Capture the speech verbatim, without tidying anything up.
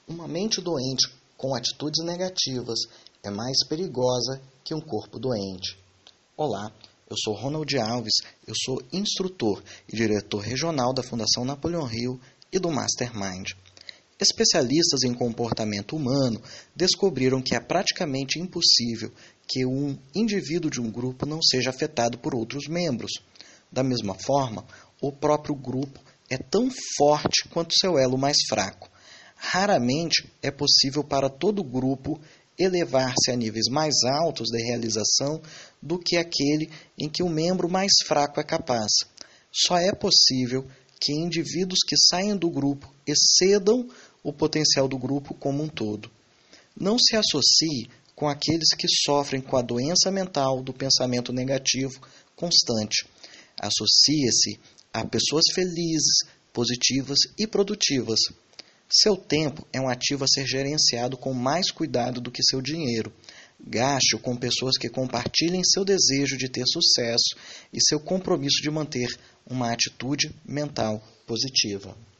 Uma mente doente com atitudes negativas é mais perigosa que um corpo doente. Olá, eu sou Ronald Alves, eu sou instrutor e diretor regional da Fundação Napoleão Hill e do Mastermind. Especialistas em comportamento humano descobriram que é praticamente impossível que um indivíduo de um grupo não seja afetado por outros membros. Da mesma forma, o próprio grupo é tão forte quanto seu elo mais fraco. Raramente é possível para todo grupo elevar-se a níveis mais altos de realização do que aquele em que o membro mais fraco é capaz. Só é possível que indivíduos que saem do grupo excedam o potencial do grupo como um todo. Não se associe com aqueles que sofrem com a doença mental do pensamento negativo constante. Associe-se a pessoas felizes, positivas e produtivas. Seu tempo é um ativo a ser gerenciado com mais cuidado do que seu dinheiro. Gaste-o com pessoas que compartilhem seu desejo de ter sucesso e seu compromisso de manter uma atitude mental positiva.